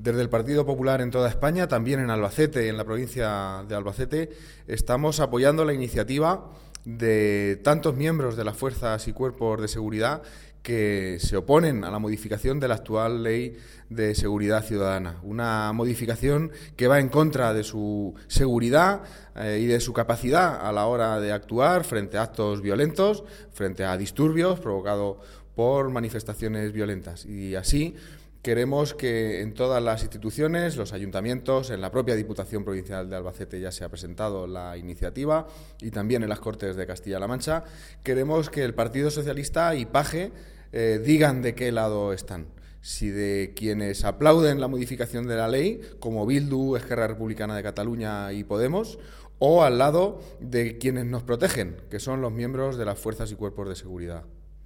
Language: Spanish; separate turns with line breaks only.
Desde el Partido Popular en toda España, también en Albacete, en la provincia de Albacete, estamos apoyando la iniciativa de tantos miembros de las fuerzas y cuerpos de seguridad que se oponen a la modificación de la actual Ley de Seguridad Ciudadana. Una modificación que va en contra de su seguridad y de su capacidad a la hora de actuar frente a actos violentos, frente a disturbios provocados por manifestaciones violentas. Y así queremos que en todas las instituciones, los ayuntamientos, en la propia Diputación Provincial de Albacete ya se ha presentado la iniciativa y también en las Cortes de Castilla-La Mancha, queremos que el Partido Socialista y PAGE digan de qué lado están. Si de quienes aplauden la modificación de la ley, como Bildu, Esquerra Republicana de Cataluña y Podemos, o al lado de quienes nos protegen, que son los miembros de las fuerzas y cuerpos de seguridad.